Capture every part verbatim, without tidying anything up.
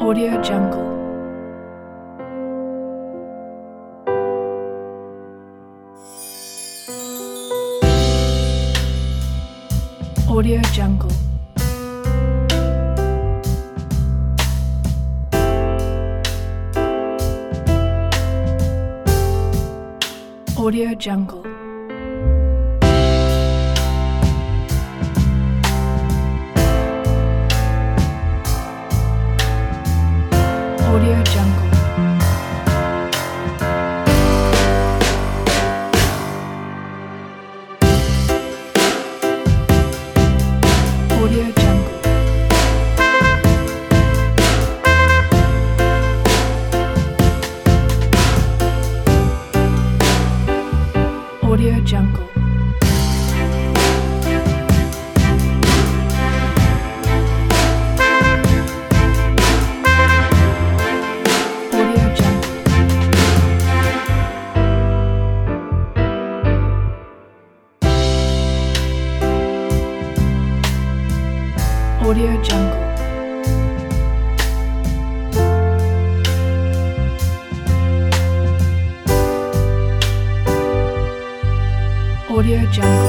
Audio Jungle. Audio Jungle. Audio Jungle. Audio Jungle. Audio Jungle. Audio Jungle. Audio Jungle. Audio Jungle.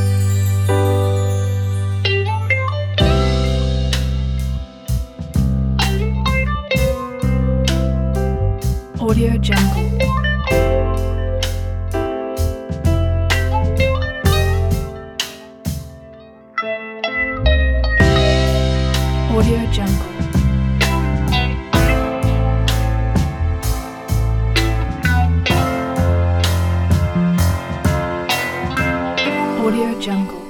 Audio Jungle. Audio Jungle. Audio Jungle.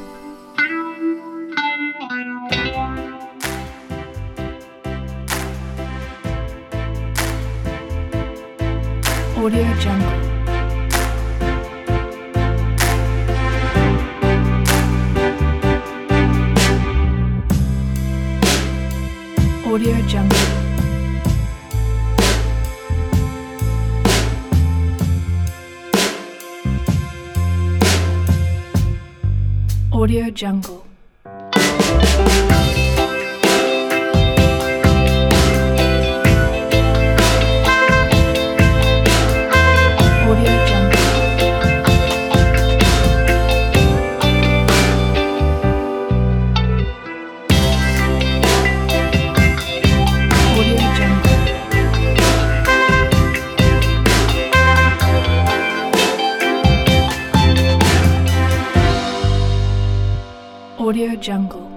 Audio Jungle. Audio Jungle. Audio Jungle. Audio Jungle. Audio Jungle. Audio Jungle.